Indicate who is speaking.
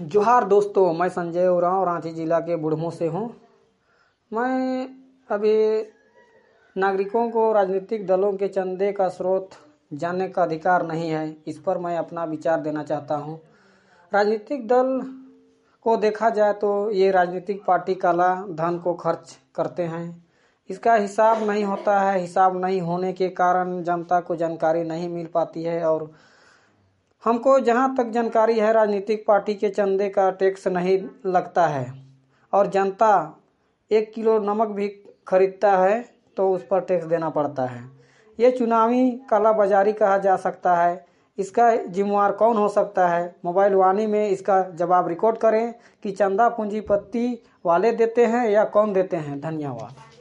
Speaker 1: जोहार दोस्तों, मैं संजय उरांव रांची जिला के बुढ़मू से हूँ। मैं अभी नागरिकों को राजनीतिक दलों के चंदे का स्रोत जानने का अधिकार नहीं है, इस पर मैं अपना विचार देना चाहता हूँ। राजनीतिक दल को देखा जाए तो ये राजनीतिक पार्टी काला धन को खर्च करते हैं। इसका हिसाब नहीं होता है। हिसाब नहीं होने के कारण जनता को जानकारी नहीं मिल पाती है और हमको जहाँ तक जानकारी है, राजनीतिक पार्टी के चंदे का टैक्स नहीं लगता है और जनता 1 किलो नमक भी खरीदता है तो उस पर टैक्स देना पड़ता है। ये चुनावी कालाबाजारी कहा जा सकता है। इसका जिम्मेवार कौन हो सकता है? मोबाइल वाणी में इसका जवाब रिकॉर्ड करें कि चंदा पूंजीपति वाले देते हैं या कौन देते हैं। धन्यवाद।